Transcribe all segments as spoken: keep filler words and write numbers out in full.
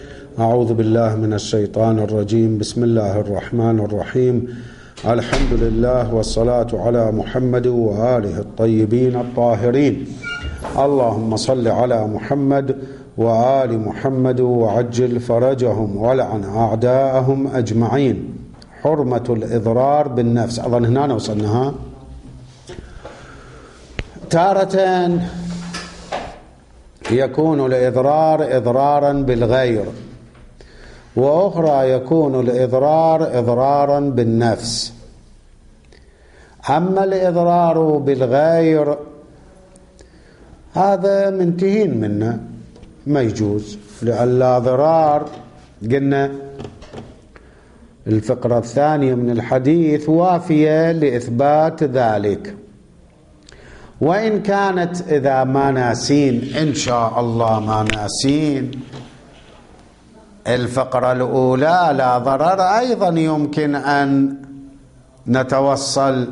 أعوذ بالله من الشيطان الرجيم. بسم الله الرحمن الرحيم. الحمد لله والصلاة على محمد وآله الطيبين الطاهرين. اللهم صل على محمد وآل محمد وعجل فرجهم ولعن أعداءهم أجمعين. حرمة الإضرار بالنفس. أظن هنا وصلناها. تارة يكون الإضرار إضرارا بالغير، وأخرى يكون الإضرار إضرارا بالنفس. أما الإضرار بالغير هذا منتهين منه، ما يجوز، لأن لا ضرار. قلنا الفقرة الثانية من الحديث وافية لإثبات ذلك. وإن كانت إذا ما ناسين، إن شاء الله ما ناسين، الفقرة الأولى لا ضرر أيضا يمكن أن نتوصل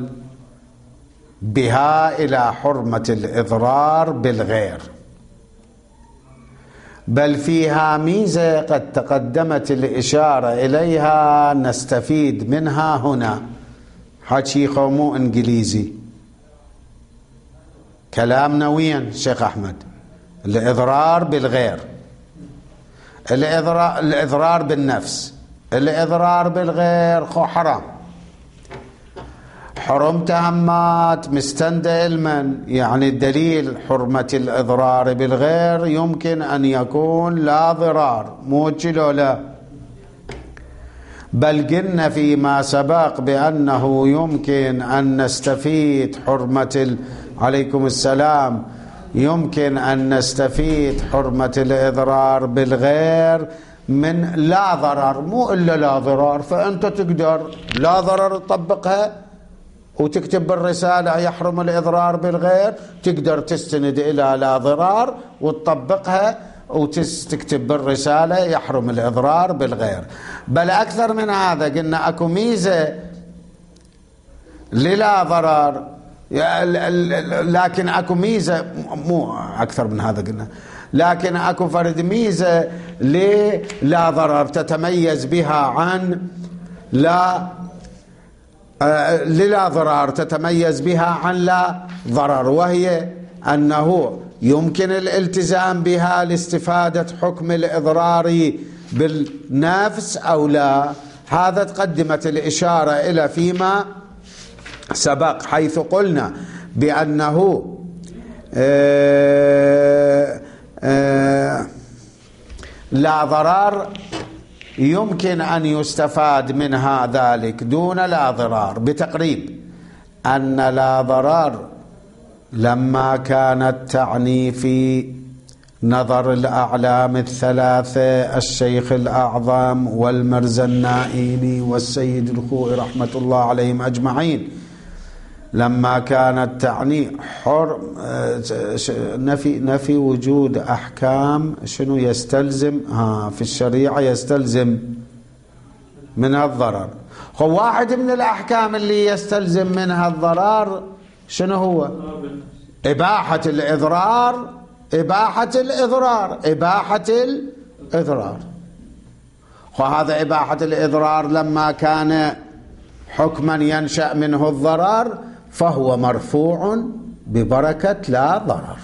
بها إلى حرمة الإضرار بالغير، بل فيها ميزة قد تقدمت الإشارة إليها نستفيد منها هنا. حكي مو إنجليزي، كلامنا وين شيخ أحمد؟ الإضرار بالغير، الإضرار, الإضرار بالنفس. الإضرار بالغير خو حرام، حرمت همات مستند علما. يعني الدليل حرمة الإضرار بالغير يمكن أن يكون لا ضرار، مو كيلو لا، بل قلنا فيما سبق بأنه يمكن أن نستفيد حرمة ال... عليكم السلام يمكن أن نستفيد حرمة الإضرار بالغير من لا ضرر، مو إلا لا ضرار. فأنت تقدر لا ضرر تطبقها وتكتب بالرسالة يحرم الإضرار بالغير، تقدر تستند إلى لا ضرار وتطبقها وتكتب بالرسالة يحرم الإضرار بالغير. بل أكثر من هذا، قلنا أكو ميزة للا ضرر، لكن أكو ميزة، مو أكثر من هذا قلنا، لكن أكو فرد ميزة للا ضرر تتميز بها عن لا للا ضرر تتميز بها عن لا ضرر، وهي أنه يمكن الالتزام بها لاستفادة حكم الإضرار بالنفس أو لا. هذا تقدمت الإشارة إلى فيما سبق، حيث قلنا بأنه آآ آآ لا ضرر يمكن أن يستفاد منها ذلك دون لا ضرار، بتقريب أن لا ضرر لما كانت تعني في نظر الأعلام الثلاثة الشيخ الأعظم والمرزا النائيني والسيد الخوئي رحمة الله عليهم أجمعين، لما كانت تعني حر نفي نفي وجود أحكام شنو يستلزم ها في الشريعة يستلزم من الضرر. هو واحد من الأحكام اللي يستلزم منها الضرر شنو هو؟ إباحة الإضرار، إباحة الإضرار، إباحة الإضرار. وهذا إباحة الإضرار لما كان حكما ينشأ منه الضرر فهو مرفوع ببركة لا ضرر.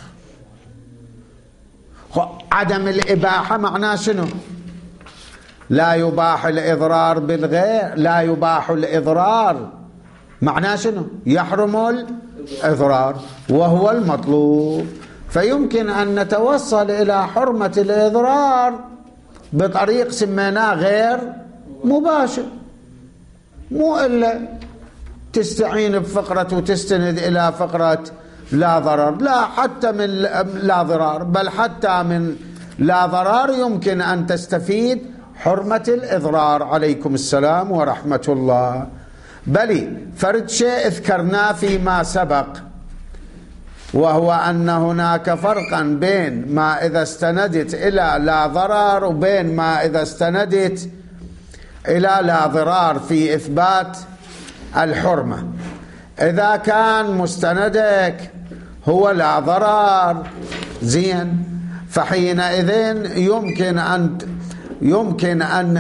عدم الإباحة معناه شنو؟ لا يباح الإضرار بالغير، لا يباح الإضرار معناه شنو؟ يحرم الإضرار وهو المطلوب. فيمكن أن نتوصل إلى حرمة الإضرار بطريق سميناه غير مباشر، مو إلا تستعين بفقرة وتستند إلى فقرة لا ضرر، لا حتى من لا ضرار، بل حتى من لا ضرار يمكن أن تستفيد حرمة الإضرار. عليكم السلام ورحمة الله. بل فرد شيء ذكرناه فيما سبق، وهو أن هناك فرقا بين ما إذا استندت إلى لا ضرر وبين ما إذا استندت إلى لا ضرار في إثبات الحرمة. إذا كان مستندك هو لا ضرر زين، فحينئذ يمكن أن يمكن أن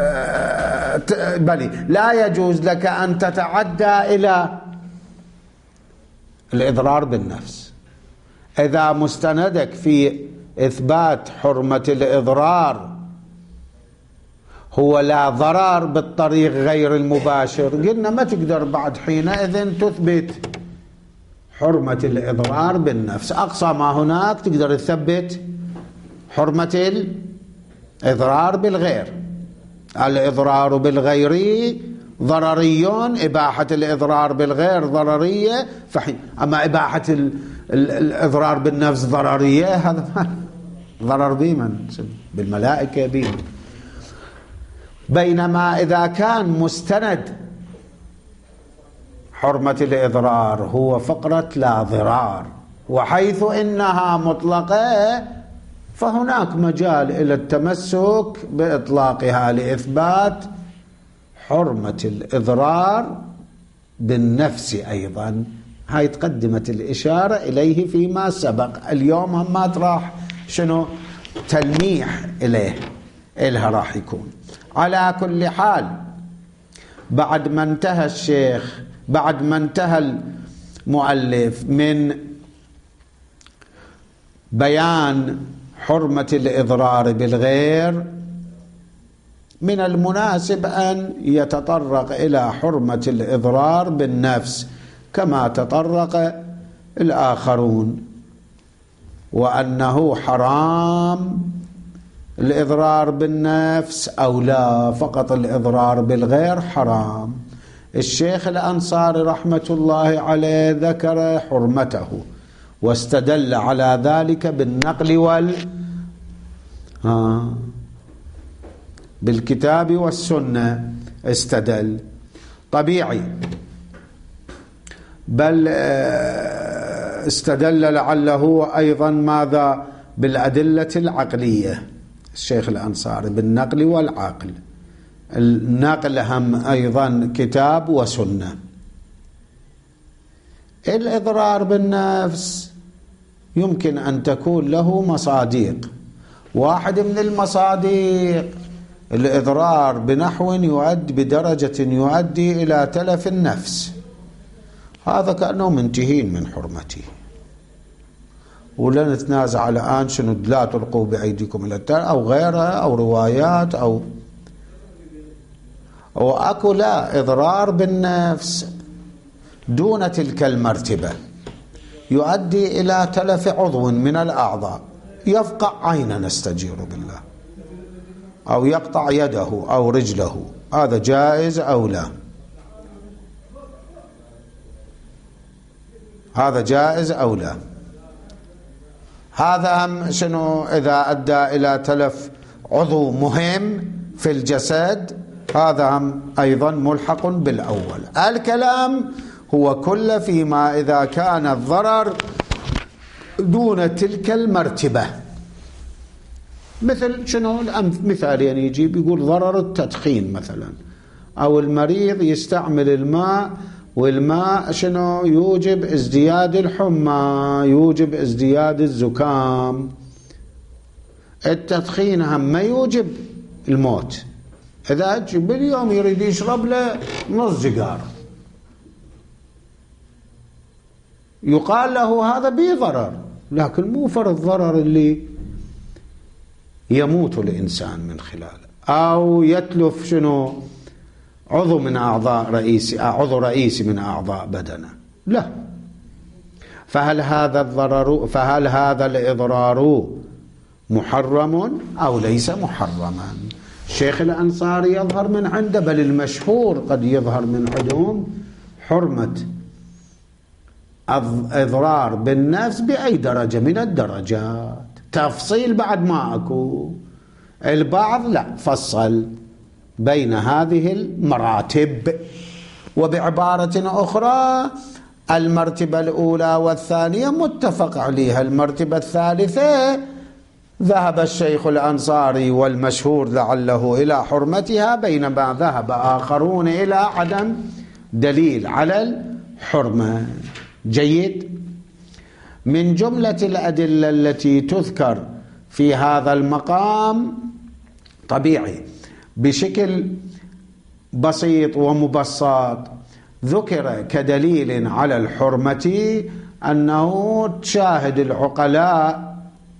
بل لا يجوز لك أن تتعدى إلى الإضرار بالنفس. إذا مستندك في إثبات حرمة الإضرار هو لا ضرر بالطريق غير المباشر، قلنا ما تقدر بعد حينئذ تثبت حرمة الإضرار بالنفس. أقصى ما هناك تقدر تثبت حرمة الإضرار بالغير. الإضرار بالغير ضرري، إباحة الإضرار بالغير ضررية، فحين أما إباحة الإضرار بالنفس ضررية، هذا ما ضرر بمن؟ بالملائكة بمن؟ بينما إذا كان مستند حرمة الإضرار هو فقرة لا ضرار، وحيث إنها مطلقة فهناك مجال إلى التمسك بإطلاقها لإثبات حرمة الإضرار بالنفس أيضا. هاي تقدمت الإشارة إليه فيما سبق. اليوم هم ما راح شنو تلميح إليه إلها راح يكون. على كل حال بعد ما انتهى الشيخ بعد ما انتهى المؤلف من بيان حرمة الإضرار بالغير، من المناسب أن يتطرق إلى حرمة الإضرار بالنفس كما تطرق الآخرون، وأنه حرام الإضرار بالنفس أو لا، فقط الإضرار بالغير حرام. الشيخ الأنصاري رحمة الله عليه ذكر حرمته واستدل على ذلك بالنقل وال آه بالكتاب والسنة استدل. طبيعي، بل استدل لعله أيضا ماذا بالأدلة العقلية الشيخ الأنصاري بالنقل والعقل. النقل هم أيضا كتاب وسنة. الإضرار بالنفس يمكن أن تكون له مصادق. واحد من المصادق الإضرار بنحو يؤدي بدرجة يؤدي إلى تلف النفس، هذا كأنه منتهين من حرمته، ولا نتنازع الآن شنو لا تلقوا بأيديكم إلى التهلكة أو غيرها أو روايات أو وأكو لا إضرار بالنفس دون تلك المرتبة يؤدي إلى تلف عضو من الأعضاء، يفقع عينا نستجير بالله، أو يقطع يده أو رجله، هذا جائز أو لا؟ هذا جائز أو لا؟ هذا هم شنو إذا أدى إلى تلف عضو مهم في الجسد، هذا هم أيضا ملحق بالأول. الكلام هو كل فيما إذا كان الضرر دون تلك المرتبة. مثل شنو مثال يعني يجيب يقول ضرر التدخين مثلا، أو المريض يستعمل الماء والماء شنو يوجب ازدياد الحمى، يوجب ازدياد الزكام. التدخين هم ما يوجب الموت، إذا باليوم يريد يشرب له نص سيجار يقال له هذا به ضرر، لكن مو فرض ضرر اللي يموت الإنسان من خلاله أو يتلف شنو عضو من أعضاء رئيسي عضو رئيسي من أعضاء بدنه، لا. فهل هذا الضرر فهل هذا الإضرار محرم أو ليس محرما؟ الشيخ الأنصاري يظهر من عنده، بل المشهور قد يظهر من عندهم، حرمة إضرار بالنفس بأي درجة من الدرجات. تفصيل بعد ما أكو، البعض لا فصل بين هذه المراتب. وبعبارة أخرى المرتبة الأولى والثانية متفق عليها، المرتبة الثالثة ذهب الشيخ الأنصاري والمشهور لعله إلى حرمتها، بينما ذهب آخرون إلى عدم دليل على الحرمة. جيد. من جملة الأدلة التي تذكر في هذا المقام طبيعي بشكل بسيط ومبسط ذكر كدليل على الحرمة أنه تشاهد العقلاء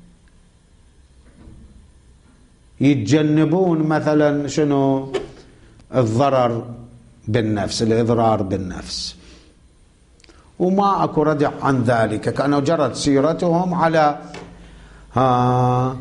يتجنبون مثلا شنو الضرر بالنفس، الإضرار بالنفس، وما أكو ردع عن ذلك، كأنه جرت سيرتهم على ها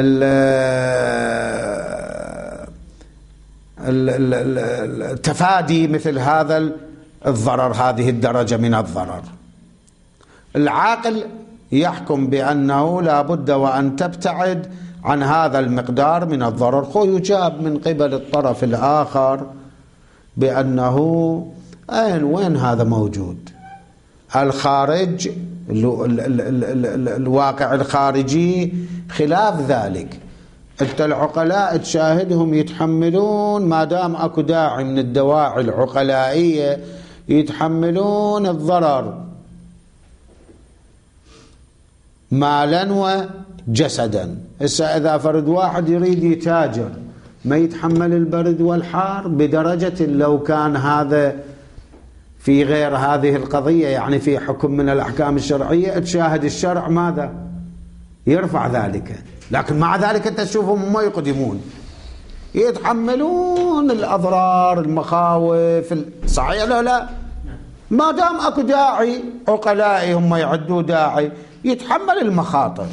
التفادي مثل هذا الضرر، هذه الدرجة من الضرر. العاقل يحكم بأنه لا بد وأن تبتعد عن هذا المقدار من الضرر. خو يجاب من قبل الطرف الآخر بأنه أين وين هذا موجود؟ الخارج الواقع الخارجي خلاف ذلك. انت العقلاء تشاهدهم يتحملون، ما دام اكو داعي من الدواعي العقلائية يتحملون الضرر مالا وجسدا. هسه اذا فرد واحد يريد يتاجر ما يتحمل البرد والحار بدرجة لو كان هذا في غير هذه القضية، يعني في حكم من الأحكام الشرعية، تشاهد الشرع ماذا يرفع ذلك، لكن مع ذلك أنت تشوفهم ما يقدمون، يتحملون الأضرار المخاوف. صحيح لا لا؟ ما دام أكو داعي عقلائي هم يعدوا داعي يتحمل المخاطر،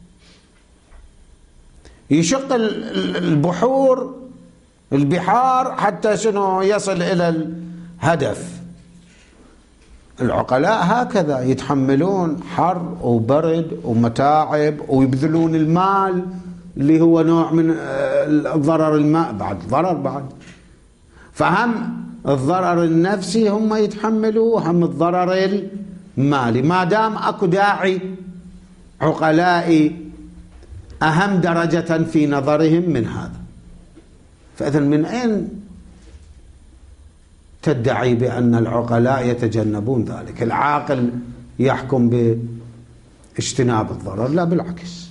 يشق البحور البحار حتى شنو يصل إلى الهدف. العقلاء هكذا يتحملون حر وبرد ومتاعب ويبذلون المال اللي هو نوع من الضرر، الماء بعد ضرر بعد، فهم الضرر النفسي هم يتحملوا، هم الضرر المالي، ما دام اكو داعي عقلائي اهم درجة في نظرهم من هذا. فإذن من أين تدعي بأن العقلاء يتجنبون ذلك؟ العاقل يحكم باجتناب الضرر؟ لا بالعكس،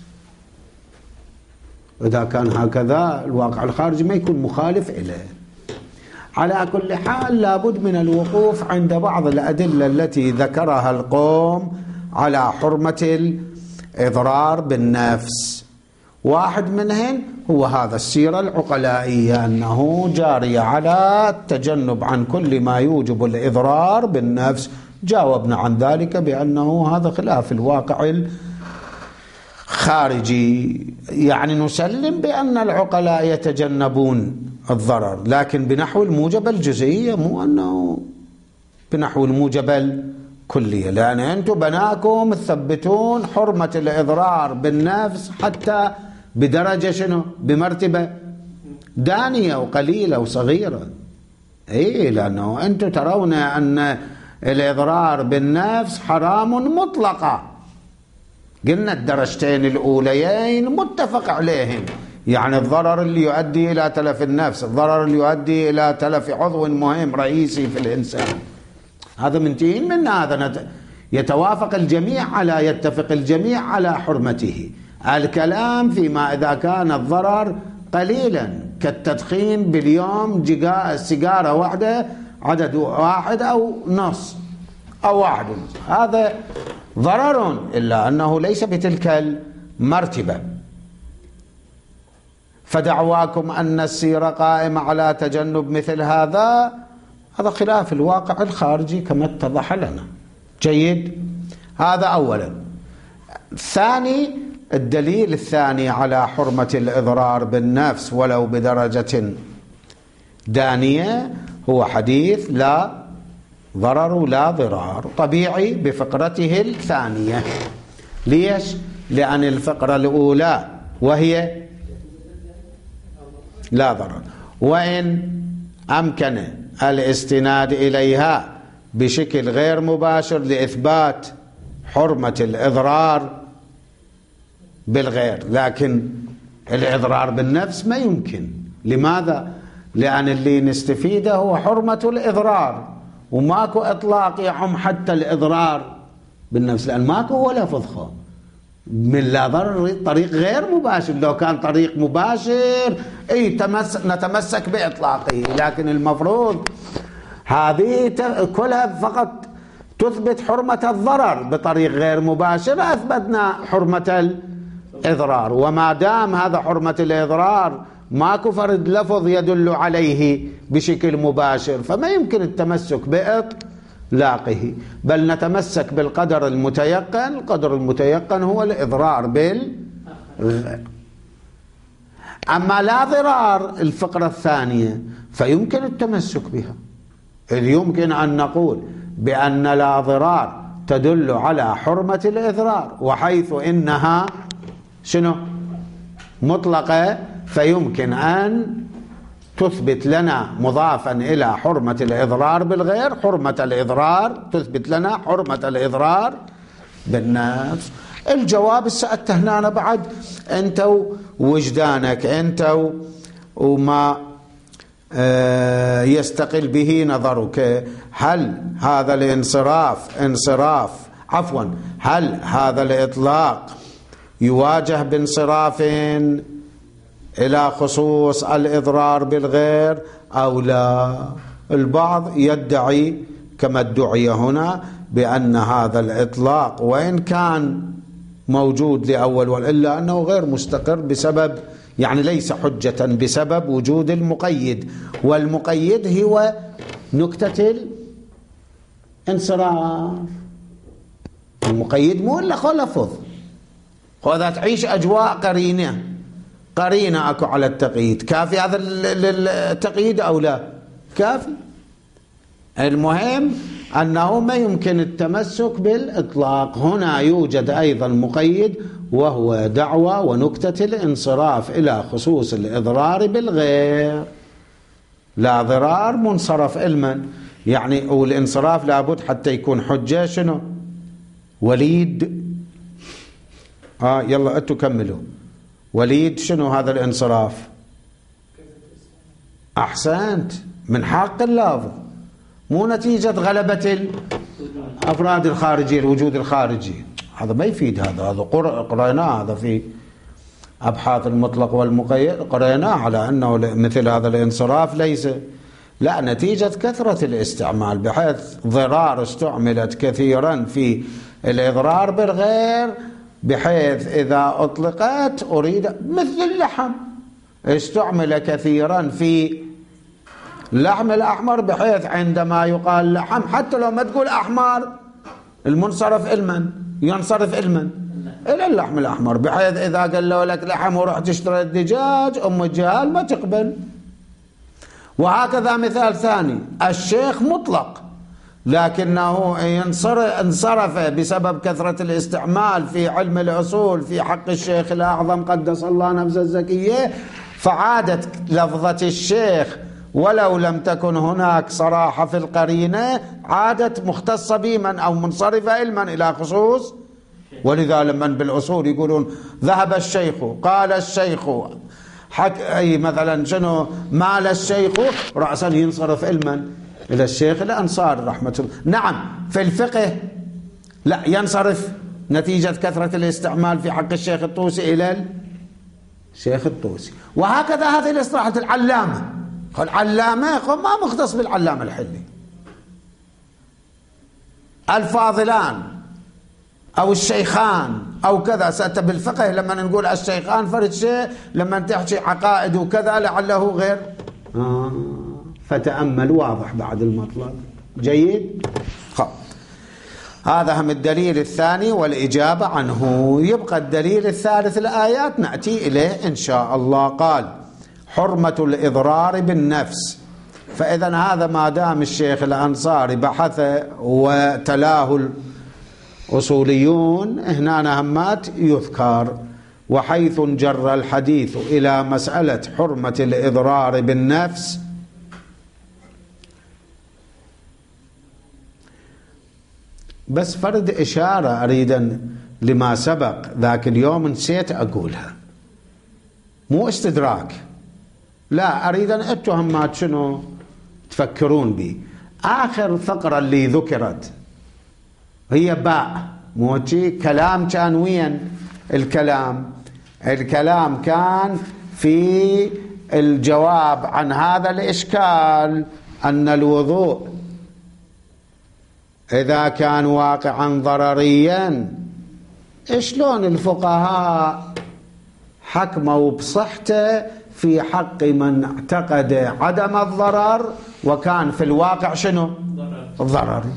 إذا كان هكذا الواقع الخارجي ما يكون مخالف إليه. على كل حال لابد من الوقوف عند بعض الأدلة التي ذكرها القوم على حرمة الإضرار بالنفس. واحد منهن هو هذا السيرة العقلائية، أنه جارية على التجنب عن كل ما يوجب الإضرار بالنفس. جاوبنا عن ذلك بأنه هذا خلاف الواقع الخارجي، يعني نسلم بأن العقلاء يتجنبون الضرر، لكن بنحو الموجب الجزئية، مو أنه بنحو الموجب الكلية، لأن أنتم بناكم تثبتون حرمة الإضرار بالنفس حتى بدرجة شنو؟ بمرتبة دانية وقليلة وصغيرة. إيه، لأنه أنتم ترون أن الإضرار بالنفس حرام مطلقة. قلنا الدرجتين الأوليين متفق عليهم، يعني الضرر اللي يؤدي إلى تلف النفس، الضرر اللي يؤدي إلى تلف عضو مهم رئيسي في الإنسان، هذا منتهين من هذا، يتوافق الجميع على يتفق الجميع على حرمته. الكلام فيما إذا كان الضرر قليلا كالتدخين باليوم سيجارة واحدة عدد واحد أو نص أو واحد، هذا ضرر، إلا أنه ليس بتلك المرتبة. فدعواكم أن السيرة قائمة على تجنب مثل هذا، هذا خلاف الواقع الخارجي كما اتضح لنا. جيد، هذا أولا. ثاني، الدليل الثاني على حرمة الإضرار بالنفس ولو بدرجة دانية هو حديث لا ضرر ولا ضرار، طبيعي بفقرته الثانية. ليش؟ لأن الفقرة الأولى وهي لا ضرر، وإن أمكن الاستناد إليها بشكل غير مباشر لإثبات حرمة الإضرار بالغير، لكن الإضرار بالنفس ما يمكن. لماذا؟ لأن اللي نستفيده هو حرمة الإضرار، وماكو إطلاق يعم حتى الإضرار بالنفس، لأن ماكو ولا فضخه، من لا ضرر طريق غير مباشر. لو كان طريق مباشر اي تمس نتمسك بإطلاقه، لكن المفروض هذه كلها فقط تثبت حرمة الضرر. بطريق غير مباشر أثبتنا حرمة الإضرار، وما دام هذا حرمة الإضرار ماكو فرد لفظ يدل عليه بشكل مباشر، فما يمكن التمسك بإطلاقه، بل نتمسك بالقدر المتيقن. القدر المتيقن هو الإضرار بالغير. أما لا ضرار الفقرة الثانية فيمكن التمسك بها، إذ يمكن أن نقول بأن لا ضرار تدل على حرمة الإضرار، وحيث إنها شنو مطلقة فيمكن أن تثبت لنا مضافا إلى حرمة الإضرار بالغير حرمة الإضرار، تثبت لنا حرمة الإضرار بالنفس. الجواب سألته هنا بعد أنت ووجدانك أنت وما يستقل به نظرك، هل هذا الانصراف انصراف عفوا هل هذا الإطلاق يواجه بانصراف إلى خصوص الإضرار بالغير أو لا؟ البعض يدعي كما ادعي هنا بأن هذا الإطلاق وإن كان موجود لأول وإلا أنه غير مستقر بسبب، يعني ليس حجة بسبب وجود المقيد، والمقيد هو نكتة الانصراف. المقيد مو إلا خو لفظ، وإذا تعيش أجواء قرينة قرينة أكو على التقييد، كافي هذا التقييد أو لا؟ كافي. المهم أنه ما يمكن التمسك بالإطلاق. هنا يوجد أيضا مقيد وهو دعوة ونكتة الانصراف إلى خصوص الإضرار بالغير. لا ضرار منصرف علما، يعني والانصراف لابد حتى يكون حجة شنو؟ وليد. آه يلا أنتوا كملوا. وليد شنو هذا الانصراف؟ أحسنت، من حق اللافظ، مو نتيجة غلبة الأفراد الخارجية الوجود الخارجي. هذا ما يفيد، هذا هذا قرأناه، هذا في أبحاث المطلق والمقيد قرأناه على أنه مثل هذا الانصراف ليس لا نتيجة كثرة الاستعمال، بحيث ضرار استعملت كثيرا في الإضرار بالغير، بحيث إذا أطلقت أريد مثل اللحم استعمل كثيرا في اللحم الأحمر، بحيث عندما يقال لحم حتى لو ما تقول أحمر المنصرف علما ينصرف علما إلى اللحم الأحمر، بحيث إذا قال له لك لحم وروح تشتري الدجاج أم الجهال ما تقبل. وهكذا مثال ثاني، الشيخ مطلق لكنه انصرف بسبب كثرة الاستعمال في علم الأصول في حق الشيخ الأعظم قدس الله نفسه الزكية، فعادت لفظة الشيخ ولو لم تكن هناك صراحة في القرينة عادت مختصة بمن أو منصرفة علما إلى خصوص. ولذا لما بالأصول يقولون ذهب الشيخ قال الشيخ حك أي مثلا شنو مال الشيخ رأسا ينصرف علما إلى الشيخ الأنصار رحمة الله. نعم في الفقه لا ينصرف نتيجة كثرة الاستعمال في حق الشيخ الطوسي إلى الشيخ الطوسي. وهكذا هذه الاصطلاحات العلامة، العلامة ما مختص بالعلامة الحلي، الفاضلان أو الشيخان أو كذا. سأت بالفقه لما نقول الشيخان فرد شيء، لما تحكي عقائد وكذا لعله غير آه فتأمل واضح بعد المطلب. جيد. خب هذا هم الدليل الثاني والإجابة عنه. يبقى الدليل الثالث الآيات نأتي إليه إن شاء الله. قال حرمة الإضرار بالنفس. فإذا هذا ما دام الشيخ الأنصاري بحث وتلاه الأصوليون هنا همات يذكر. وحيث جر الحديث إلى مسألة حرمة الإضرار بالنفس بس فرد إشارة أريد لما سبق ذاك اليوم نسيت أقولها، مو استدراك، لا أريد أن أتهمات شنو تفكرون بي. آخر فقرة اللي ذكرت هي باء موتي كلام كان وين الكلام؟ الكلام كان في الجواب عن هذا الإشكال أن الوضوء إذا كان واقعا ضرريا شلون الفقهاء حكموا بصحته في حق من اعتقد عدم الضرر وكان في الواقع شنو؟ ضرري.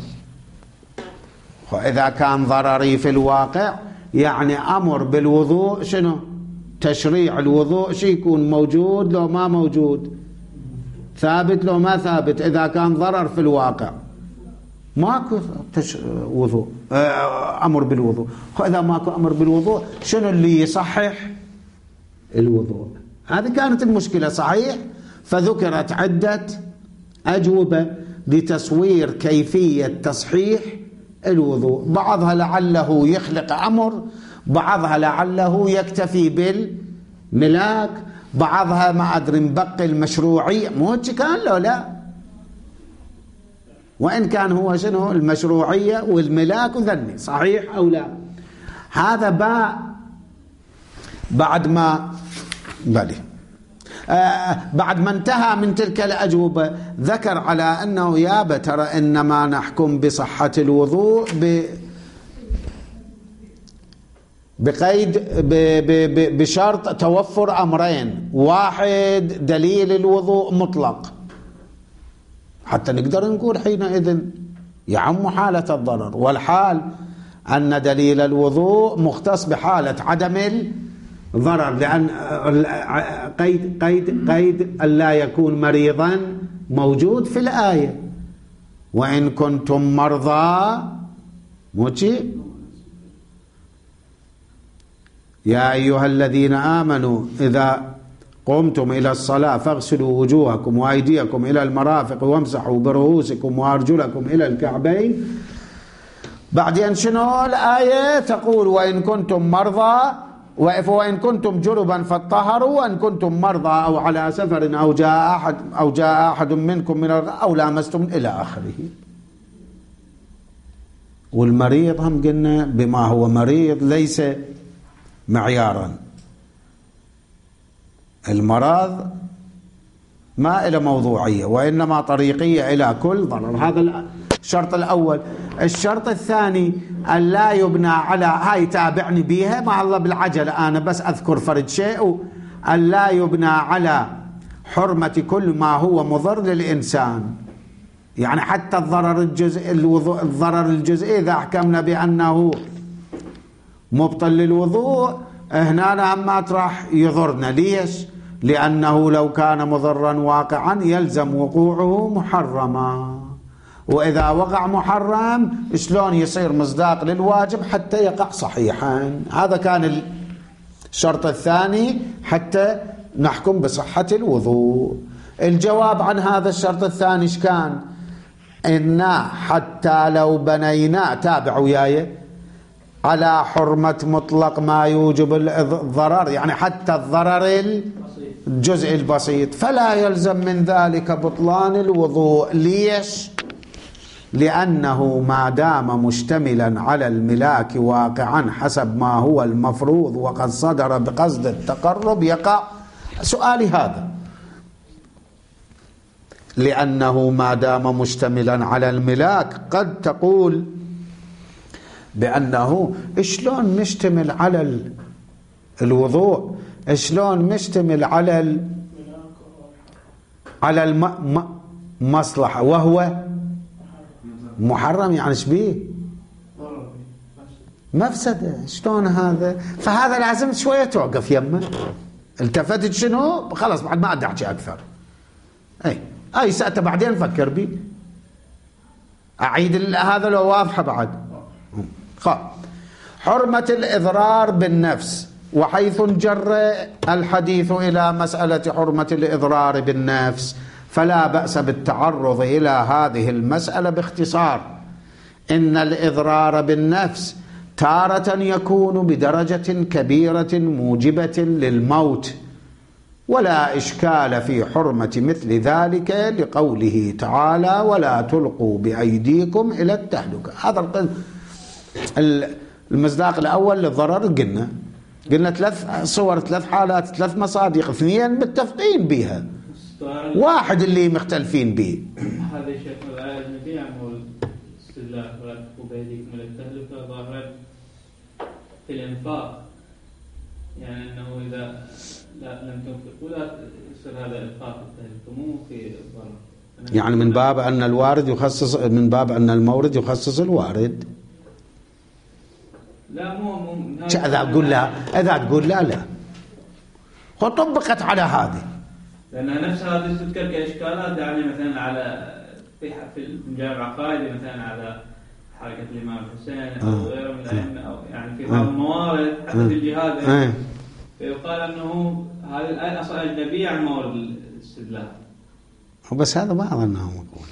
وإذا كان ضرري في الواقع يعني أمر بالوضوء شنو؟ تشريع الوضوء شي يكون موجود لو ما موجود، ثابت لو ما ثابت. إذا كان ضرر في الواقع ماكو تش... وضوء أمر بالوضوء. وإذا ماكو أمر بالوضوء شنو اللي يصحح الوضوء؟ هذه كانت المشكلة صحيح. فذكرت عدة أجوبة لتصوير كيفية تصحيح الوضوء، بعضها لعله يخلق أمر، بعضها لعله يكتفي بالملاك، بعضها ما أدري مبقي المشروعية. مو كان لو لا، وإن كان هو شنو المشروعية والملاك وذني صحيح أو لا. هذا باء بعد ما بلي آه بعد ما انتهى من تلك الأجوبة ذكر على أنه يا ترى إنما نحكم بصحة الوضوء ب بقيد ب ب بشرط توفر أمرين: واحد دليل الوضوء مطلق حتى نقدر نقول حينئذ يعم حالة الضرر، والحال أن دليل الوضوء مختص بحالة عدم الضرر، لأن قيد قيد قيد ألا يكون مريضا موجود في الآية. وإن كنتم مرضى موشي يا أيها الذين آمنوا إذا قمتم إلى الصلاة فاغسلوا وجوهكم وأيديكم إلى المرافق وامسحوا برؤوسكم وأرجلكم إلى الكعبين. بعدين شنو الآية تقول؟ وإن كنتم مرضى وإن كنتم جنبا فاطهروا وإن كنتم مرضى أو على سفر أو جاء أحد أو جاء أحد منكم من أو لامستم إلى آخره. والمريض هم قلنا بما هو مريض ليس معيارا، المرض ما إلى موضوعية وإنما طريقية إلى كل ضرر. هذا الشرط الأول. الشرط الثاني أن لا يبنى على هاي تابعني بيها مع الله بالعجلة، أنا بس أذكر فرد شيء. أن لا يبنى على حرمة كل ما هو مضر للإنسان، يعني حتى الضرر الجزئي الضرر الجزئي إذا حكمنا بأنه مبطل للوضوء هنا ما راح يضرنا. ليش؟ لأنه لو كان مضرا واقعا يلزم وقوعه محرما، وإذا وقع محرم شلون يصير مصداق للواجب حتى يقع صحيحا؟ هذا كان الشرط الثاني حتى نحكم بصحة الوضوء. الجواب عن هذا الشرط الثاني ايش كان؟ إن حتى لو بنينا تابعوا وياي على حرمة مطلق ما يوجب الضرر، يعني حتى الضرر الجزء البسيط، فلا يلزم من ذلك بطلان الوضوء. ليش؟ لأنه ما دام مشتملا على الملاك واقعا حسب ما هو المفروض وقد صدر بقصد التقرب يقع. سؤالي هذا، لأنه ما دام مشتملا على الملاك قد تقول بأنه شلون مشتمل على الوضوء، شلون مشتمل على على المصلحة وهو محرم، يعني شبيه مفسدة. شلون هذا؟ فهذا لازم شوية توقف يمه. التفتت شنو؟ خلاص بعد ما أدري أحكي أكثر. أي أي ساعة بعدين فكر بي أعيد هذا لو واضحة بعد. خلاص. حرمة الإضرار بالنفس، وحيث جر الحديث إلى مسألة حرمة الإضرار بالنفس فلا بأس بالتعرض إلى هذه المسألة باختصار. إن الإضرار بالنفس تارة يكون بدرجة كبيرة موجبة للموت، ولا إشكال في حرمة مثل ذلك لقوله تعالى ولا تلقوا بأيديكم إلى التهلكة. هذا المصداق الأول للضرر قلنا. قلنا ثلاث صور، ثلاث حالات، ثلاث مصادق، اثنين متفقين بها، واحد اللي مختلفين به. هذا الشيخ الآية النبي عمو الاستدلال ولا تكون بأيديكم ولا التهلكة ظاهرة في الإنفاق، يعني أنه إذا لا لم تنفقوا لا يصير هذا إنفاق التهلكة مو في الضرر. يعني من باب أن الوارد يخصص، من باب أن المورد يخصص الوارد. لا مو مو إذا تقول لا إذا تقول لا لا وطبقت على هذه، لأنها نفس هذه تذكر كإشكالات، يعني مثلا على في في الجامع العقائدي مثلا على حركة الإمام الحسين أو غيره من الأئمة، أو يعني في بعض الموارد حتى في الجهاد فيقال أنه هذه الآية أصلا أجنبية عن مورد الاستدلال. بس هذا ما أظنه مقبول،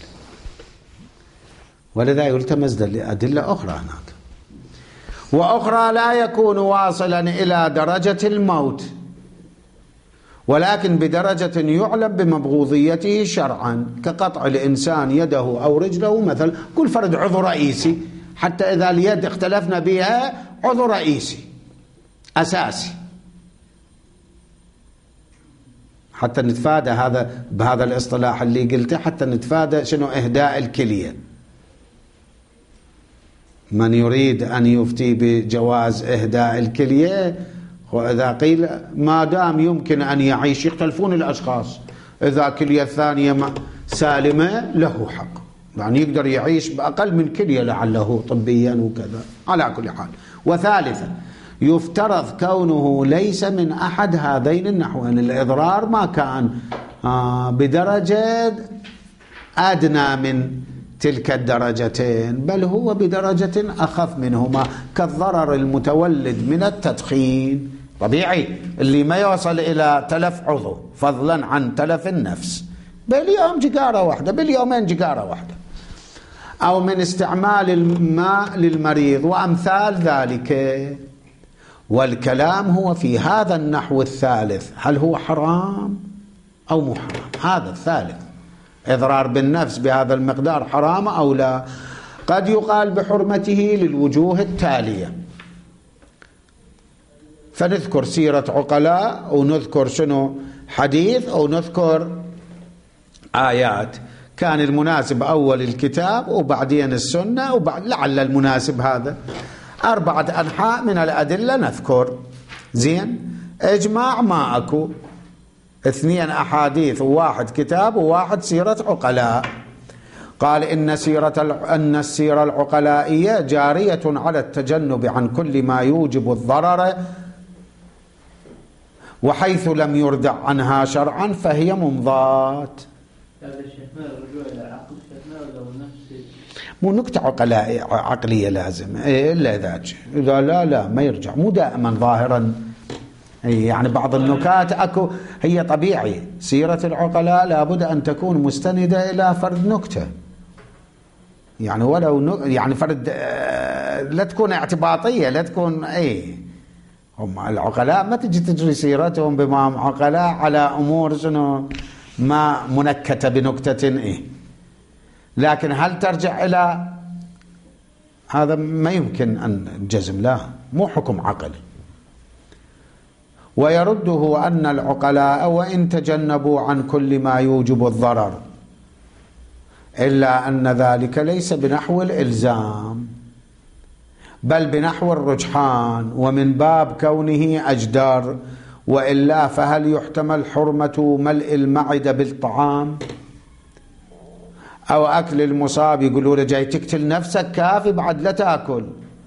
ولذا يلتمس لأدلة أخرى هناك، وأخرى لا يكون واصلا إلى درجة الموت، ولكن بدرجة يعلم بمبغوضيته شرعا، كقطع الإنسان يده أو رجله مثلا، كل فرد عضو رئيسي، حتى إذا اليد اختلفنا بها عضو رئيسي أساسي، حتى نتفادى هذا بهذا الاصطلاح اللي قلته، حتى نتفادى شنو إهداء الكلية. من يريد أن يفتي بجواز إهداء الكلية، وإذا قيل ما دام يمكن أن يعيش، يختلفون الأشخاص، إذا كلية ثانية سالمة له حق، يعني يقدر يعيش بأقل من كلية لعله طبيا وكذا، على كل حال. وثالثا يفترض كونه ليس من أحد هذين النحوين، الإضرار ما كان آه بدرجة أدنى من تلك الدرجتين، بل هو بدرجة أخف منهما، كالضرر المتولد من التدخين، طبيعي اللي ما يوصل إلى تلف عضو فضلا عن تلف النفس، باليوم جقارة واحدة، باليومين جقارة واحدة، أو من استعمال الماء للمريض وأمثال ذلك. والكلام هو في هذا النحو الثالث، هل هو حرام أو مو حرام؟ هذا الثالث، إضرار بالنفس بهذا المقدار حرام أو لا؟ قد يقال بحرمته للوجوه التالية، فنذكر سيرة عقلاء، ونذكر شنو حديث، أو نذكر آيات. كان المناسب أول الكتاب وبعدين السنة، وبعد لعل المناسب هذا. أربعة أنحاء من الأدلة نذكر، زين، إجماع ما أكو، اثنين أحاديث وواحد كتاب وواحد سيرة عقلاء. قال إن سيرة أن السيرة العقلائية جارية على التجنب عن كل ما يوجب الضرر، وحيث لم يردع عنها شرعا فهي ممضاة. هذا الشيخ ما الرجوع إلى العقل شيخنا ولا نفسي؟ مو نكتة عقلاء عقلية لازم إلا إذا إذا لا لا ما يرجع، مو دائما ظاهرا، يعني بعض النكات أكو هي طبيعي. سيرة العقلاء لابد أن تكون مستندة إلى فرد نكتة، يعني ولو نك... يعني فرد لا تكون اعتباطية، لا تكون أي هم العقلاء ما تجي تجري سيرتهم بمام عقلاء على أمور شنو ما منكتة بنكتة إيه، لكن هل ترجع إلى هذا؟ ما يمكن أن نجزم، لا مو حكم عقلي. ويرده أن العقلاء وإن تجنبوا عن كل ما يوجب الضرر، إلا أن ذلك ليس بنحو الإلزام بل بنحو الرجحان، ومن باب كونه أجدار، وإلا فهل يحتمل حرمة ملء المعدة بالطعام أو أكل المصاب؟ يقولوا له جاي تقتل نفسك كافي بعد لا تأكل.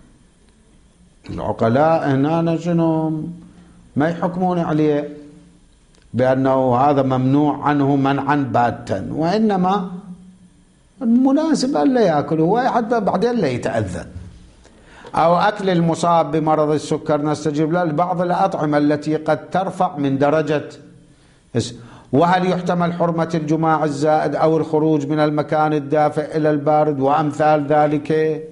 العقلاء هنا شنو ما يحكمون عليه بأنه هذا ممنوع عنه منعا باتا، وإنما المناسب ألا يأكل هو حتى بعدين لا يتأذى. أو أكل المصاب بمرض السكر نستجيب له لبعض الأطعمة التي قد ترفع من درجة. وهل يحتمل حرمة الجماع الزائد أو الخروج من المكان الدافئ إلى البارد وأمثال ذلك؟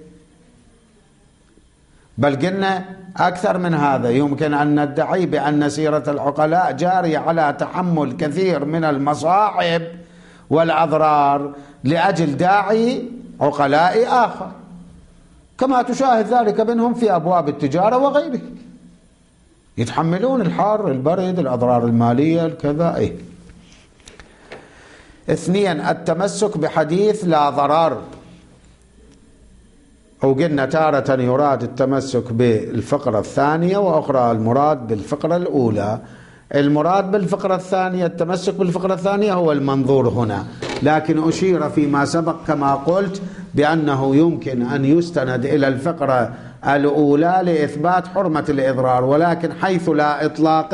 بل قلنا أكثر من هذا، يمكن أن ندعي بأن سيرة العقلاء جارية على تحمل كثير من المصاعب والأضرار لأجل داعي عقلاء آخر، كما تشاهد ذلك منهم في أبواب التجارة وغيره. يتحملون الحر البرد الأضرار المالية الكذا. إيه. اثنين التمسك بحديث لا ضرر، وقلنا تارة يراد التمسك بالفقرة الثانية وأخرى المراد بالفقرة الأولى. المراد بالفقرة الثانية التمسك بالفقرة الثانية هو المنظور هنا، لكن أشير فيما سبق كما قلت بأنه يمكن أن يستند إلى الفقرة الأولى لإثبات حرمة الإضرار، ولكن حيث لا إطلاق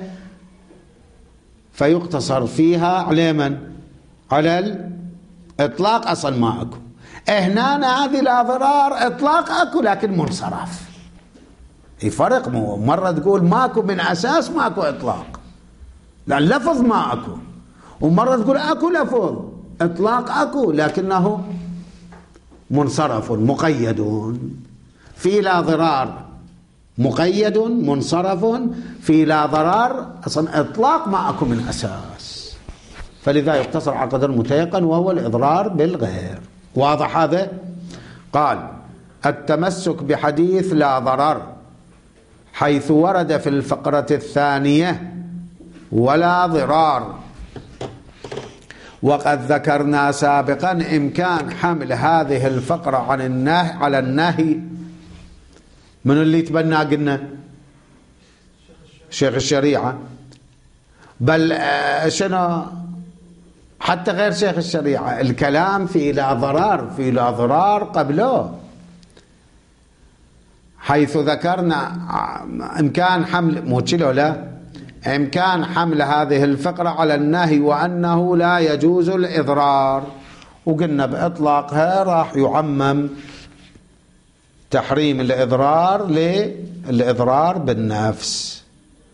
فيقتصر فيها على من؟ على الإطلاق. أصلا ما أكو هنا هذه لا ضرار إطلاق أكو لكن منصرف. يفرق، مو مرة تقول ماكو من أساس ماكو إطلاق لأن لفظ ما أكو، ومرة تقول أكو لفظ إطلاق أكو لكنه منصرف مقيد. في لا ضرار مقيد منصرف، في لا ضرار أصلا إطلاق ما أكو من أساس، فلذا يقتصر على قدر متيقن وهو الإضرار بالغير. واضح هذا؟ قال التمسك بحديث لا ضرر حيث ورد في الفقرة الثانية ولا ضرار، وقد ذكرنا سابقا إمكان حمل هذه الفقرة عن النهي على النهي. من اللي تبنى؟ قلنا شيخ الشريعة، بل شنو حتى غير شيخ الشريعة. الكلام في لا ضرار في لا ضرار قبله، حيث ذكرنا إمكان حمل موتشلو لا إمكان حمل هذه الفقرة على النهي وأنه لا يجوز الإضرار، وقلنا بإطلاقها راح يعمم تحريم الإضرار للإضرار بالنفس.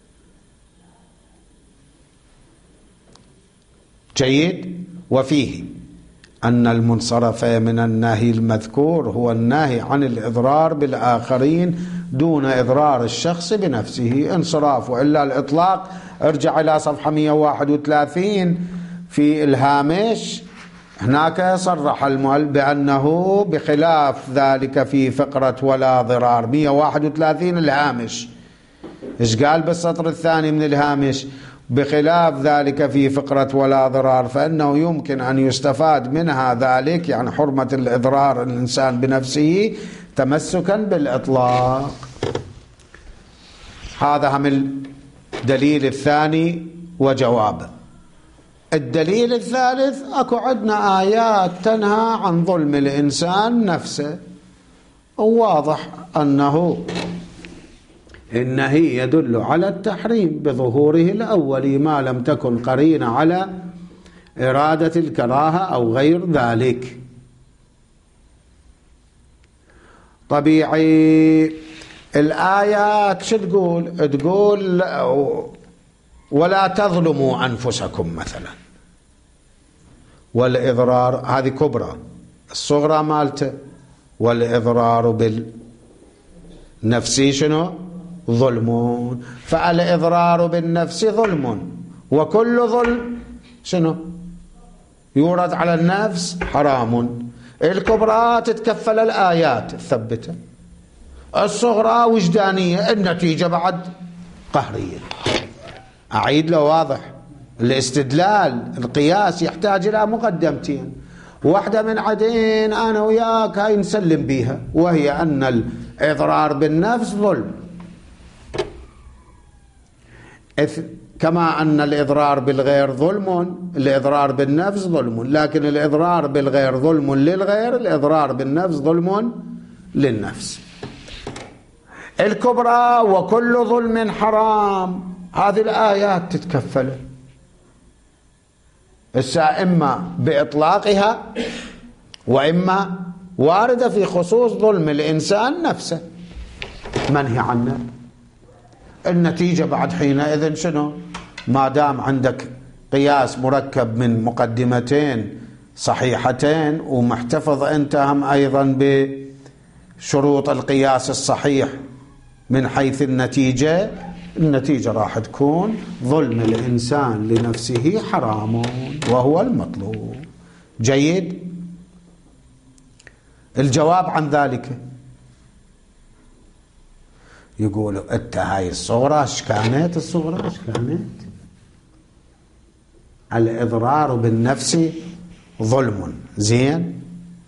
جيد. وفيه أن المنصرف من النهي المذكور هو النهي عن الإضرار بالآخرين دون إضرار الشخص بنفسه. انصراف وإلا الإطلاق. ارجع إلى صفحة مئة وواحد وثلاثين في الهامش، هناك صرح المؤلف بأنه بخلاف ذلك في فقرة ولا ضرار. مئة وواحد وثلاثين الهامش، إيش قال بالسطر الثاني من الهامش؟ بخلاف ذلك في فقرة ولا ضرار فإنه يمكن أن يستفاد منها ذلك، يعني حرمة الإضرار الإنسان بنفسه، تمسكا بالإطلاق. هذا هم الدليل الثاني وجوابه. الدليل الثالث، أكو عندنا آيات تنهى عن ظلم الإنسان نفسه، وواضح أنه النهي يدل على التحريم بظهوره الأولي ما لم تكن قرينة على إرادة الكراهة أو غير ذلك. طبيعي الآيات شو تقول؟ تقول ولا تظلموا أنفسكم مثلا، والإضرار هذه كبرى، الصغرى مالته والإضرار بالنفس شنو؟ ظلم. فالإضرار بالنفس ظلم، وكل ظلم شنو؟ يورد على النفس حرام. الكبرى تتكفل الآيات الثبتة، الصغرى وجدانية، النتيجة بعد قهرية. أعيد له واضح. الاستدلال القياس يحتاج إلى مقدمتين، واحدة من عدين أنا وياك هاي نسلم بيها، وهي أن الإضرار بالنفس ظلم، كما أن الإضرار بالغير ظلم. الإضرار بالنفس ظلم، لكن الإضرار بالغير ظلم للغير، الإضرار بالنفس ظلم للنفس. الكبرى وكل ظلم حرام، هذه الآيات تتكفل السا إما بإطلاقها وإما واردة في خصوص ظلم الإنسان نفسه منهي عنه. النتيجة بعد حينئذ شنو؟ ما دام عندك قياس مركب من مقدمتين صحيحتين ومحتفظ أنت هم أيضا بشروط القياس الصحيح من حيث النتيجة، النتيجة راح تكون ظلم الإنسان لنفسه حرام وهو المطلوب. جيد. الجواب عن ذلك يقولوا انت هاي الصورة ايش كانت؟ الصورة ايش كانت؟ الإضرار بالنفس ظلم، زين،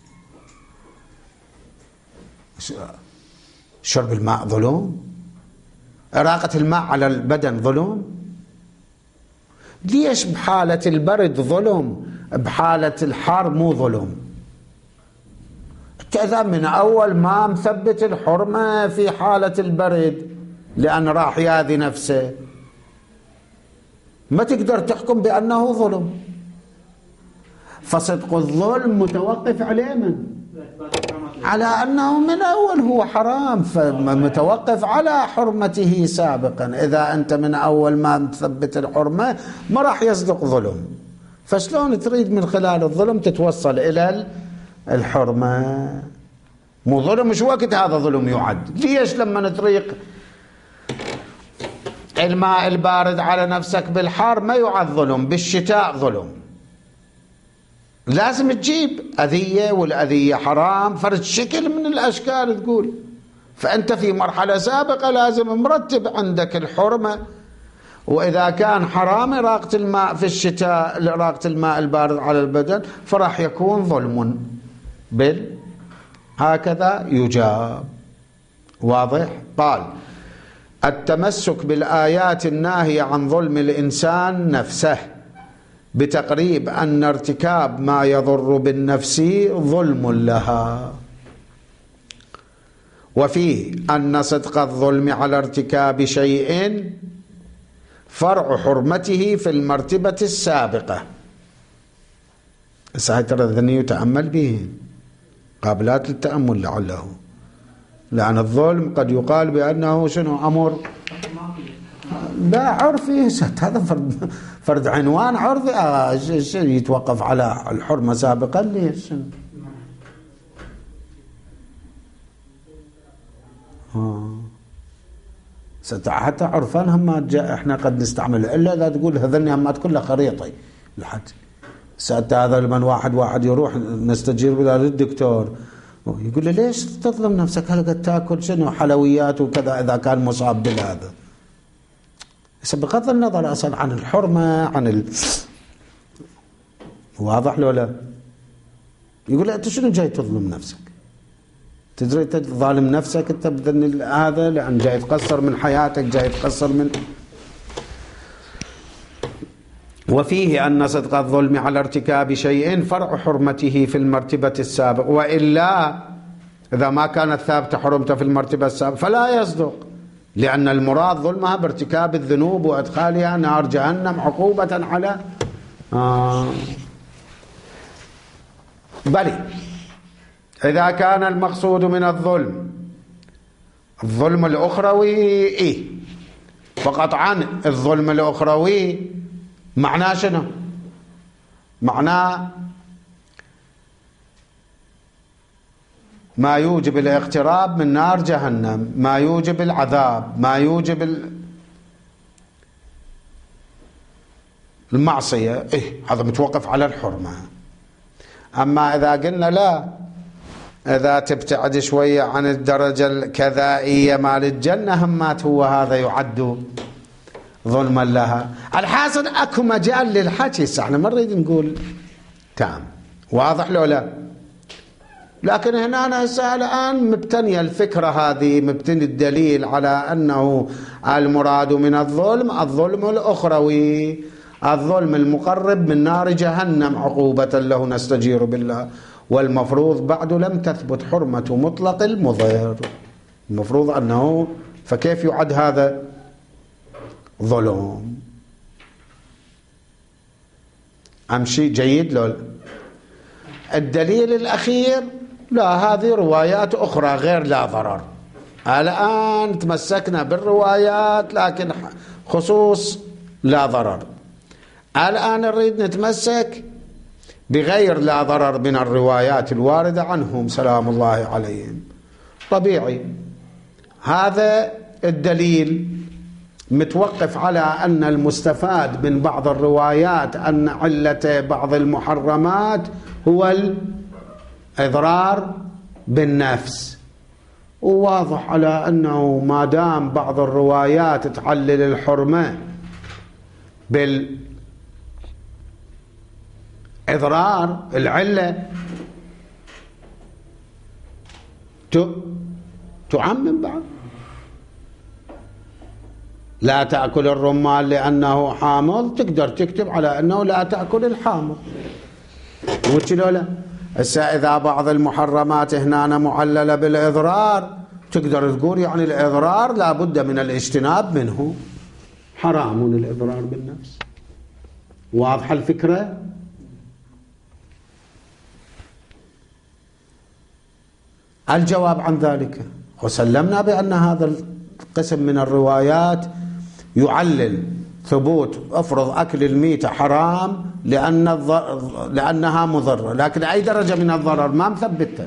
شرب الماء ظلم، إراقة الماء على البدن ظلم. ليش بحالة البرد ظلم، بحالة الحر مو ظلم؟ كذا من أول ما مثبت الحرمة في حالة البرد لأن راح ياذي نفسه، ما تقدر تحكم بأنه ظلم. فصدق الظلم متوقف عليه من؟ على أنه من أول هو حرام، فمتوقف على حرمته سابقا. إذا أنت من أول ما مثبت الحرمة ما راح يصدق ظلم، فشلون تريد من خلال الظلم تتوصل إلى الحرمة؟ مو ظلم، مش وقت هذا ظلم يعد. ليش لما نطريق الماء البارد على نفسك بالحار ما يعد ظلم، بالشتاء ظلم؟ لازم تجيب أذية، والأذية حرام، فرد شكل من الأشكال تقول. فأنت في مرحلة سابقة لازم مرتب عندك الحرمة، وإذا كان حرام إراقة الماء في الشتاء، إراقة الماء البارد على البدن، فراح يكون ظلم بال هكذا يجاب. واضح؟ قال التمسك بالآيات الناهية عن ظلم الإنسان نفسه بتقريب أن ارتكاب ما يضر بالنفس ظلم لها، وفيه أن صدق الظلم على ارتكاب شيء فرع حرمته في المرتبة السابقة. هسه ترى الذني يتأمل به، قابلات للتأمل لعله، لأن الظلم قد يقال بأنه شنو أمر لا عرفي، هذا فرد, فرد عنوان عرفي. آه يتوقف على الحرمة سابقا ليش؟ آه. حتى عرفان هم احنا قد نستعمله الا اذا تقول هذني همات كلها خريطه لحد ساعات. هذا لما واحد واحد يروح نستجير الى الدكتور يقول له ليش تظلم نفسك، هل قد تاكل شنو حلويات وكذا اذا كان مصاب بهذا؟ بغض النظر اصلا عن الحرمه عن ال... واضح لو لا؟ يقول له انت شنو جاي تظلم نفسك؟ تدري انت ظالم نفسك انت بذن هذا، لان جاي تقصر من حياتك، جاي تقصر من. وفيه ان صدق الظلم على ارتكاب شيء فرع حرمته في المرتبه السابقه، والا اذا ما كانت ثابته حرمته في المرتبه السابقه فلا يصدق، لان المراد ظلمها بارتكاب الذنوب وادخالها نار جهنم عقوبه على آه. بل إذا كان المقصود من الظلم الظلم الأخروي إيه؟ فقطعا الظلم الأخروي معناه شنو؟ معناه ما يوجب الاقتراب من نار جهنم، ما يوجب العذاب، ما يوجب المعصية. إيه هذا متوقف على الحرمة. أما إذا قلنا لا، إذا تبتعد شوية عن الدرجة الكذائية مال الجنة همات هو هذا يعد ظلما لها. الحاصل أكو مجال للحكي، احنا ما نريد نقول تام. واضح لو لا؟ لكن هنا أنا هسه الآن مبتنية الفكرة هذه، مبتني الدليل على أنه المراد من الظلم الظلم الأخروي، الظلم المقرب من نار جهنم عقوبة له نستجير بالله. والمفروض بعد لم تثبت حرمة مطلق المضر، المفروض أنه فكيف يعد هذا ظلم؟ أمشي جيد لو الدليل الأخير لا، هذه روايات أخرى غير لا ضرر. الآن تمسكنا بالروايات لكن خصوص لا ضرر. الآن نريد نتمسك بغير لا ضرر من الروايات الواردة عنهم سلام الله عليهم. طبيعي هذا الدليل متوقف على أن المستفاد من بعض الروايات أن علة بعض المحرمات هو الإضرار بالنفس، وواضح على أنه ما دام بعض الروايات تعلل الحرمة بالإضرار العلة تعمم بعض. لا تأكل الرمان لأنه حامض، تقدر تكتب على أنه لا تأكل الحامض. وشلولا هسه إذا بعض المحرمات هنا معللة بالإضرار تقدر تقول يعني الإضرار لا بد من الاجتناب منه، حرام الإضرار بالنفس. واضحة الفكرة؟ الجواب عن ذلك وسلمنا بأن هذا القسم من الروايات يعلل ثبوت افرض أكل الميتة حرام لأن الضر... لأنها مضرة، لكن أي درجة من الضرر ما مثبتها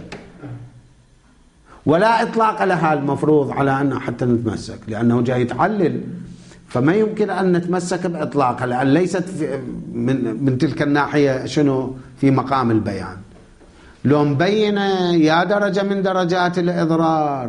ولا إطلاق لها المفروض على أنه حتى نتمسك، لأنه جاي يتعلل فما يمكن أن نتمسك بإطلاقها، لأن ليست في من, من تلك الناحية شنو في مقام البيان. لو مبينة يا درجة من درجات الإضرار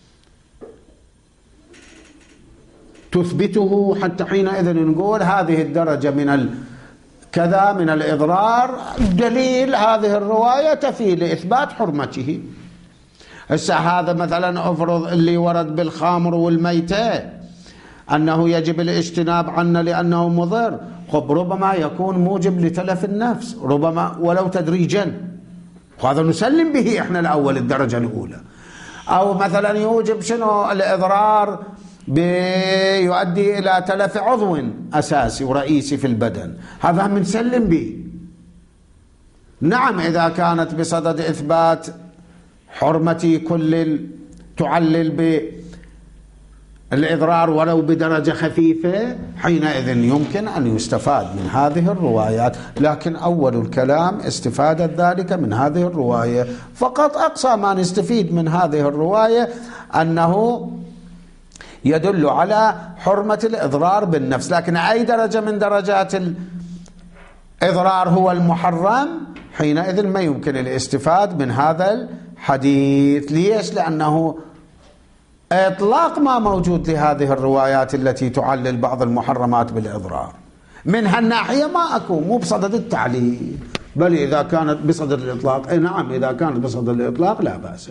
تثبته حتى حينئذ نقول هذه الدرجة من كذا من الإضرار دليل هذه الرواية تفي لإثبات حرمته. هسه هذا مثلا أفرض اللي ورد بالخامر والميتة أنه يجب الاجتناب عنه لأنه مضر، خب ربما يكون موجب لتلف النفس ربما ولو تدريجا، وهذا نسلم به احنا الأول الدرجة الأولى. أو مثلا يوجب شنو الإضرار بيؤدي إلى تلف عضو أساسي ورئيسي في البدن، هذا من نسلم به. نعم إذا كانت بصدد إثبات حرمة كل تعلل بالإضرار ولو بدرجة خفيفة حينئذ يمكن أن يستفاد من هذه الروايات، لكن أول الكلام استفادة ذلك من هذه الرواية فقط. أقصى ما نستفيد من هذه الرواية أنه يدل على حرمة الإضرار بالنفس، لكن أي درجة من درجات الإضرار هو المحرم حينئذ ما يمكن الاستفاد من هذا الحديث. ليش؟ لأنه إطلاق ما موجود لهذه الروايات التي تعلل بعض المحرمات بالإضرار من هالناحية ما أكو، مو بصدد التعليل، بل إذا كانت بصدد الإطلاق أي نعم إذا كانت بصدد الإطلاق لا بأس.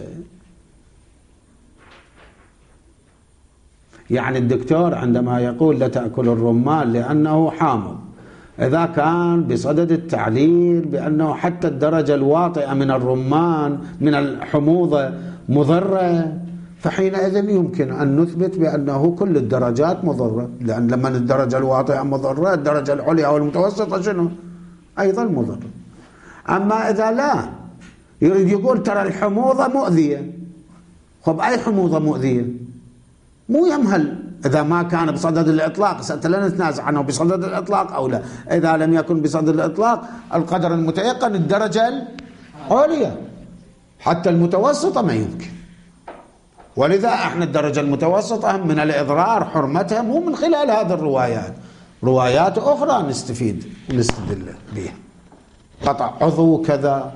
يعني الدكتور عندما يقول لا تأكل الرمان لأنه حامض، إذا كان بصدد التعليل بأنه حتى الدرجة الواطئة من الرمان من الحموضة مضرة، فحينئذ يمكن أن نثبت بأنه كل الدرجات مضرة، لأن لما الدرجة الواطئة مضرة الدرجة العليا والمتوسطة شنو؟ أيضا مضرة. أما إذا لا يريد يقول ترى الحموضة مؤذية، خب أي حموضة مؤذية؟ مو يمهل إذا ما كان بصدد الإطلاق، لا نتنازع عنه بصدد الإطلاق أو لا. إذا لم يكن بصدد الإطلاق القدر المتيقن الدرجة العليا، حتى المتوسطة ما يمكن. ولذا احنا الدرجة المتوسطة من الإضرار حرمتها مو من خلال هذه الروايات، روايات أخرى نستفيد ونستدل بها. قطع عضو كذا.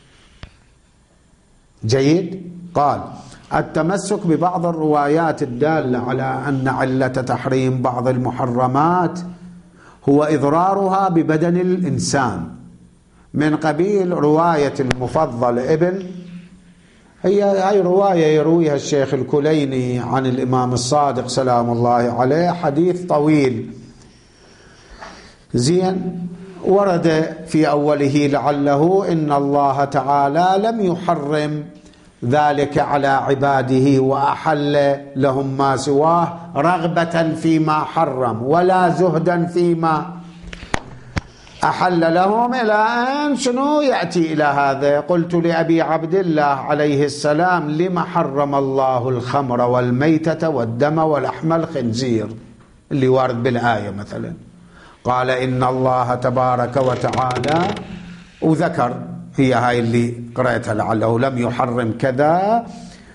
جيد. قال التمسك ببعض الروايات الدالة على أن علة تحريم بعض المحرمات هو إضرارها ببدن الإنسان، من قبيل رواية المفضل ابن، هي هاي رواية يرويها الشيخ الكليني عن الإمام الصادق سلام الله عليه، حديث طويل زين، ورد في أوله لعله إن الله تعالى لم يحرم ذلك على عباده وأحل لهم ما سواه رغبة فيما حرم ولا زهدا فيما أحل لهم، إلى أن شنو يأتي إلى هذا. قلت لأبي عبد الله عليه السلام لما حرم الله الخمر والميتة والدم ولحم الخنزير اللي وارد بالآية مثلا؟ قال إن الله تبارك وتعالى، وذكر هي هاي اللي قرأتها لعله لم يحرم كذا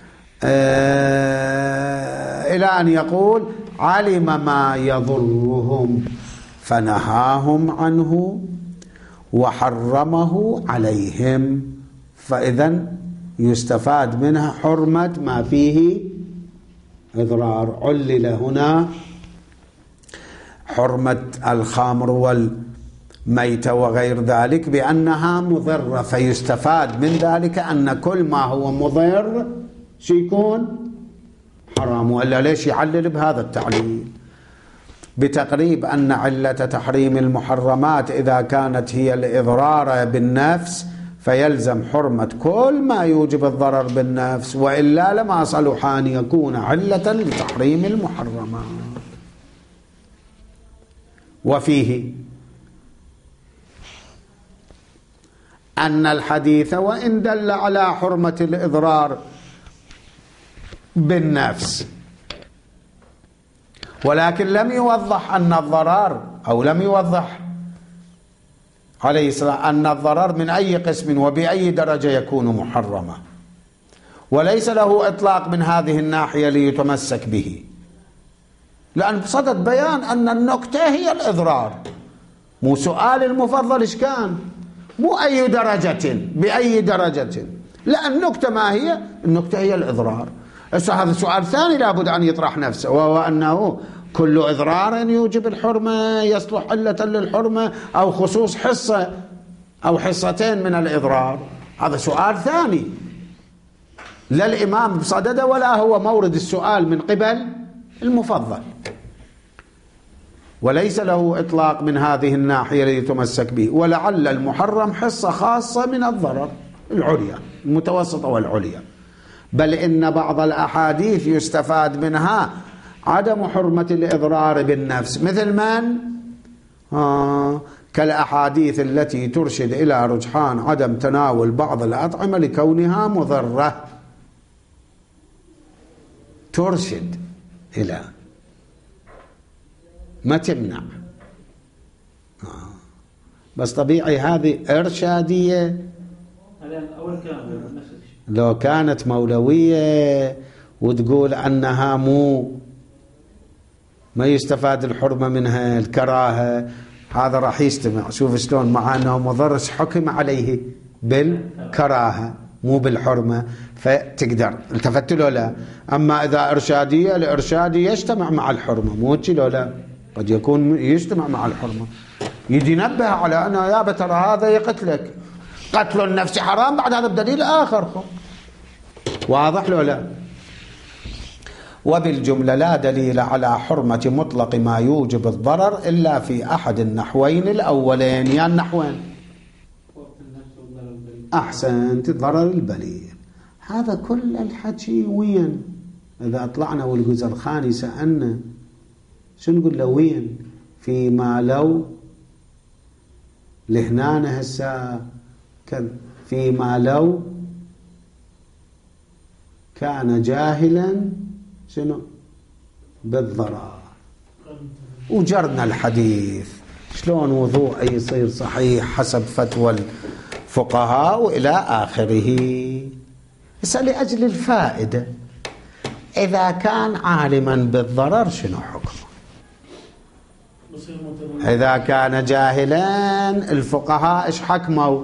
آه إلى أن يقول علم ما يضرهم فنهاهم عنه وحرمه عليهم. فإذن يستفاد منها حرمة ما فيه إضرار. علل هنا حرمة الخمر والميتة وغير ذلك بأنها مضرة، فيستفاد من ذلك أن كل ما هو مضر سيكون حرام. وإلا ليش يعلل بهذا التعليل؟ بتقريب أن علة تحريم المحرمات إذا كانت هي الإضرار بالنفس فيلزم حرمة كل ما يوجب الضرر بالنفس، وإلا لما صلح أن يكون علة لتحريم المحرمات. وفيه أن الحديث وإن دل على حرمة الإضرار بالنفس ولكن لم يوضح أن الضرر أو لم يوضح عليه السلام أن الضرر من أي قسم وبأي درجة يكون محرما، وليس له إطلاق من هذه الناحية ليتمسك به، لأن بصدد بيان أن النكتة هي الإضرار. مو سؤال المفضل إيش كان؟ مو أي درجة بأي درجة، لا، النكتة ما هي؟ النكتة هي الإضرار. هذا سؤال ثاني لابد أن يطرح نفسه، وهو أنه كل إضرار يوجب الحرمة يصلح علة للحرمة أو خصوص حصة أو حصتين من الإضرار. هذا سؤال ثاني لا الإمام بصدده ولا هو مورد السؤال من قبل المفضل، وليس له إطلاق من هذه الناحية ليتمسك به. ولعل المحرم حصة خاصة من الضرر العليا المتوسطة والعليا، بل إن بعض الأحاديث يستفاد منها عدم حرمة الإضرار بالنفس، مثل من؟ آه كالأحاديث التي ترشد إلى رجحان عدم تناول بعض الأطعمة لكونها مضرة، ترشد إلى ما تمنع. آه. بس طبيعي هذه إرشادية. لو كانت مولوية وتقول أنها مو ما يستفاد الحرمة منها الكراهة، هذا راح يستمع. شوف شلون مع أنه مضرس حكم عليه بالكراهة مو بالحرمة، فتقدر التفت له لا. أما إذا إرشادية، الإرشادي يجتمع مع الحرمة، مو له لا، قد يكون يجتمع مع الحرمة، يجي ينبه على أنه يا بترى هذا يقتلك، قتل النفس حرام، بعد هذا بدليل آخر. واضح له لا؟ وبالجملة لا دليل على حرمة مطلق ما يوجب الضرر إلا في أحد النحوين الأولين. يا يعني النحوين أحسنت، الضرر البليغ. هذا كل الحكي وين؟ إذا أطلعنا والجزرخاني سألنا شو نقول له وين؟ فيما لو لهنا هسه فيما لو كان جاهلا شنو بالضرر، وجرنا الحديث شلون وضوء يصير صحيح حسب فتوى الفقهاء وإلى آخره. اسأل لأجل الفائدة، إذا كان عالما بالضرر شنو حكمه؟ إذا كان جاهلا الفقهاء إيش حكموا؟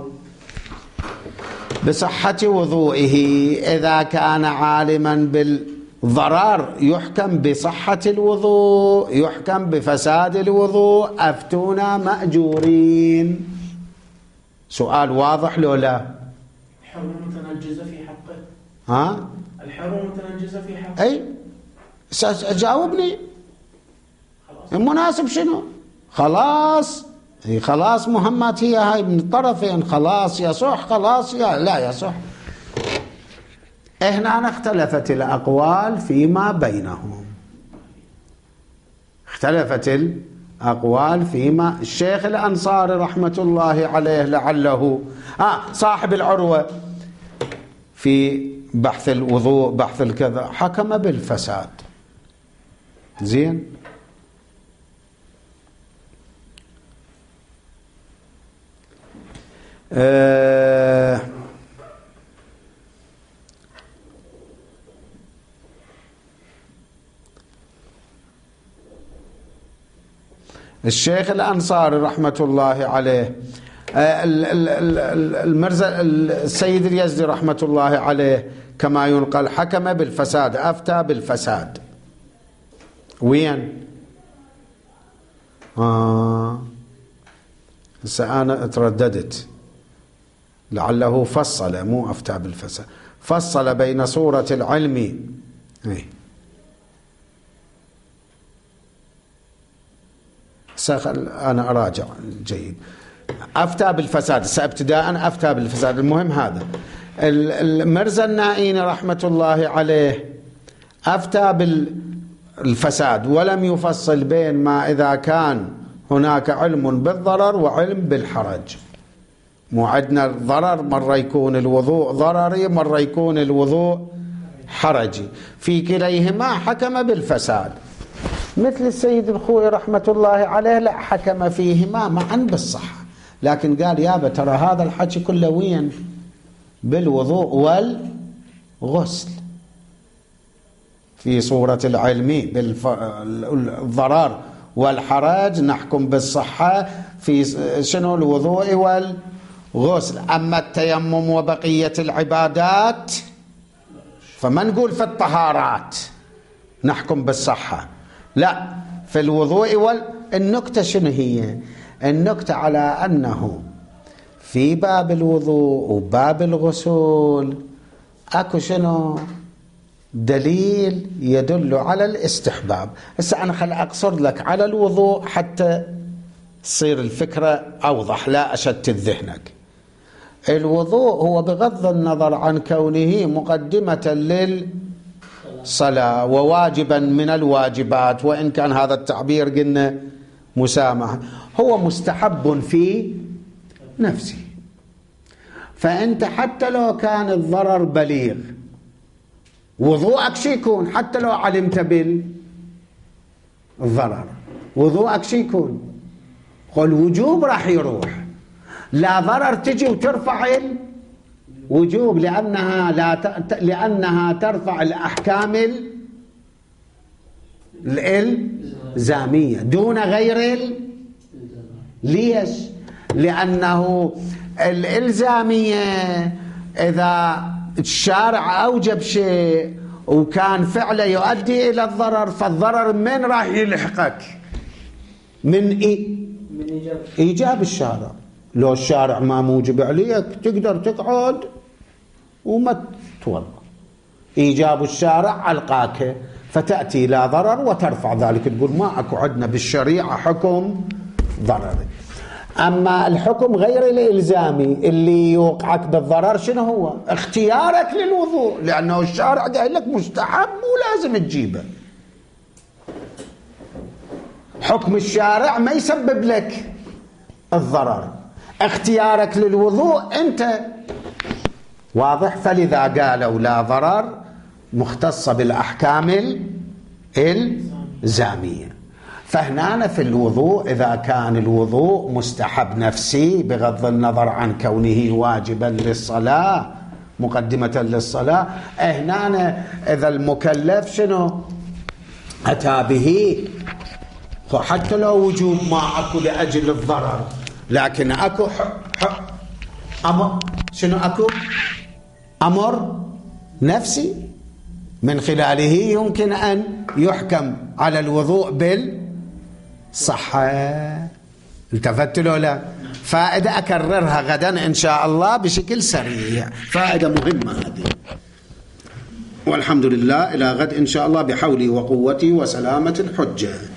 بصحة وضوئه. إذا كان عالما بالضرر يحكم بصحة الوضوء، يحكم بفساد الوضوء. أفتونا مأجورين. سؤال واضح لو لا؟ الحرمة متنجزة في حقه. ها؟ الحرمة متنجزة في حقه. أي جاوبني المناسب شنو؟ خلاص هي خلاص مهمات هي هاي من الطرفين، خلاص يصح خلاص يا لا يصح. هنا اختلفت الأقوال فيما بينهم، اختلفت الأقوال فيما الشيخ الأنصاري رحمة الله عليه لعله آه صاحب العروة في بحث الوضوء بحث الكذا حكم بالفساد. زين، أه الشيخ الأنصاري رحمة الله عليه المرزا السيد اليزدي رحمة الله عليه كما ينقل حكم بالفساد، أفتى بالفساد. وين؟ آه هسه أنا ترددت، لعله فصل مو أفتى بالفساد، فصل بين صورة العلم. ايه أنا أراجع جيد. أفتى بالفساد، سابتداء أفتى بالفساد. المهم هذا المرزا النائين رحمة الله عليه أفتى بالفساد ولم يفصل بين ما إذا كان هناك علم بالضرر وعلم بالحرج. مو عندنا الضرر مرة يكون الوضوء ضرري، مرة يكون الوضوء حرجي، في كليهما حكم بالفساد. مثل السيد الخوئي رحمة الله عليه لا، حكم فيهما معا بالصحة، لكن قال يابا ترى هذا الحكي كله وين؟ بالوضوء والغسل. في صورة العلم بالضرر والحرج نحكم بالصحة، في شنو؟ الوضوء والغسل. أما التيمم وبقية العبادات فما نقول في الطهارات نحكم بالصحة، لا، في الوضوء وال... النكتة شنو هي؟ النكتة على أنه في باب الوضوء وباب الغسل أكو شنو؟ دليل يدل على الاستحباب. هسه أنا خل أقصر لك على الوضوء حتى تصير الفكرة أوضح، لا أشتت ذهنك. الوضوء هو بغض النظر عن كونه مقدمة للصلاة وواجبا من الواجبات، وإن كان هذا التعبير قلنا مسامح، هو مستحب في نفسه. فأنت حتى لو كان الضرر بليغ وضوءك شي يكون، حتى لو علمت بالضرر وضوءك شي يكون، قل وجوب راح يروح، لا ضرر تجي وترفع الوجوب، لأنها لا ت... لأنها ترفع الأحكام الإلزامية دون غير ال... ليش؟ لأنه الإلزامية إذا الشارع أوجب شيء وكان فعله يؤدي إلى الضرر، فالضرر من راح يلحقك؟ من إيه؟ من إيجاب. إيجاب الشارع. لو الشارع ما موجب عليك تقدر تقعد وما تتوضا، إيجاب الشارع ألقاك فتأتي لا ضرر وترفع ذلك، تقول ما أكو عندنا بالشريعة حكم ضرري. أما الحكم غير الإلزامي اللي يوقعك بالضرر شنو هو؟ اختيارك للوضوء، لأنه الشارع قال لك مستحب ولازم تجيبه. حكم الشارع ما يسبب لك الضرر، اختيارك للوضوء أنت واضح. فلذا قالوا لا ضرر مختصة بالأحكام الإلزامية. فهنا في الوضوء إذا كان الوضوء مستحب نفسي بغض النظر عن كونه واجبا للصلاة مقدمة للصلاة، هنا إذا المكلف شنو أتى به حتى لو وجوب ما أكو لأجل الضرر، لكن أكو أمر شنو أكو أمر نفسي من خلاله يمكن أن يحكم على الوضوء بالصحة. التفت له لا؟ فائدة أكررها غدا إن شاء الله بشكل سريع، فائدة مهمة هذه. والحمد لله إلى غد إن شاء الله بحولي وقوتي وسلامة الحجة.